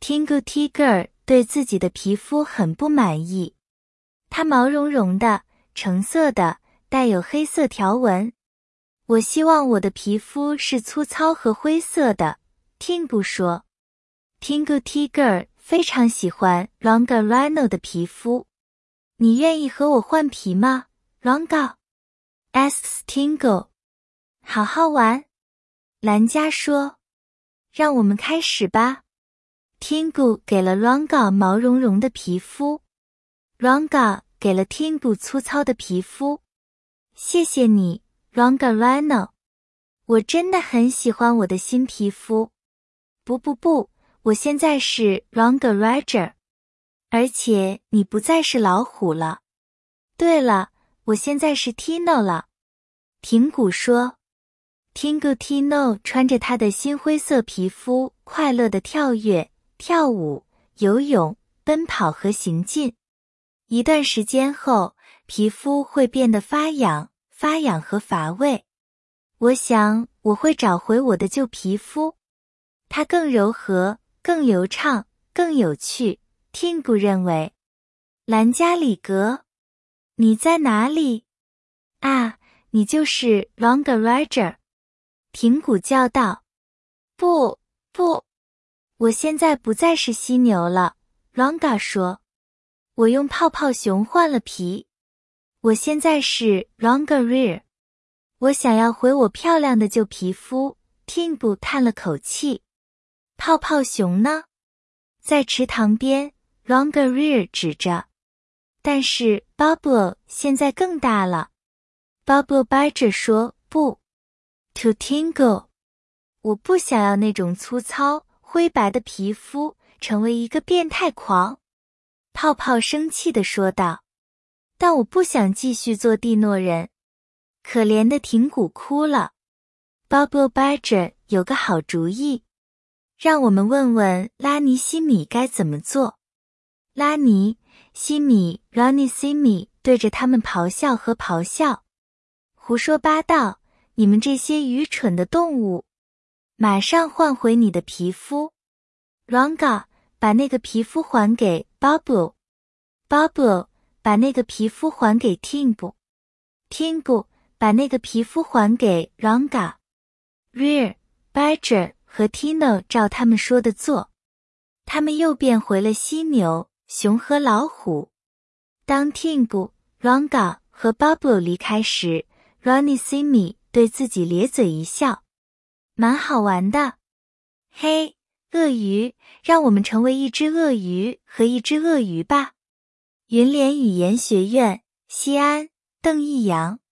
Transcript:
Tingu Tiger 对自己的皮肤很不满意。它毛茸茸的，橙色的，带有黑色条纹。我希望我的皮肤是粗糙和灰色的，Tingu 说。Tingu Tiger 非常喜欢 Longa Rhino 的皮肤。你愿意和我换皮吗 ，Longa？ asks Tingu。好好玩，兰加说。让我们开始吧。Tingu 给了 Longa 毛茸茸的皮肤。Longa 给了 Tingu 粗糙的皮肤。谢谢你 ，Longa Rhino。我真的很喜欢我的新皮肤。不，我现在是 Longa Ranger。而且你不再是老虎了。对了，我现在是 Tino 了。平谷说。Tingu Tino 穿着他的新灰色皮肤，快乐地跳跃、跳舞、游泳、奔跑和行进。一段时间后，皮肤会变得发痒和乏味。我想我会找回我的旧皮肤。它更柔和、更流畅、更有趣。Tingu 认为。兰加里格，你在哪里？啊，你就是 Longa Ranger。平谷叫道。不，我现在不再是犀牛了 ，Longa 说。我用泡泡熊换了皮。我现在是 Longa Rear。我想要回我漂亮的旧皮肤 ，Tingu 叹了口气。泡泡熊呢？在池塘边 ，Longa Rear 指着。但是 Bubble 现在更大了。Bubble 掰着说不。To Tingu， 我不想要那种粗糙、灰白的皮肤，成为一个变态狂。泡泡生气地说道。但我不想继续做蒂诺人。可怜的挺谷哭了。Bubble Badger 有个好主意。让我们问问拉尼西米该怎么做。拉尼、西米、Ronnie Simi 对着他们咆哮和咆哮。胡说八道，你们这些愚蠢的动物！马上换回你的皮肤。Longa 把那个皮肤还给 Bubble。Bubble 把那个皮肤还给 Tingu。Tingu 把那个皮肤还给 Longa。Rear、Badger 和 Tino 照他们说的做。他们又变回了犀牛、熊和老虎。当 Tingu、Longa 和 Bubble 离开时， Ronnie Simi 对自己咧嘴一笑。蛮好玩的。嘿，鳄鱼，让我们成为一只鳄鱼和一只鳄鱼吧。云联语言学院，西安，邓逸阳。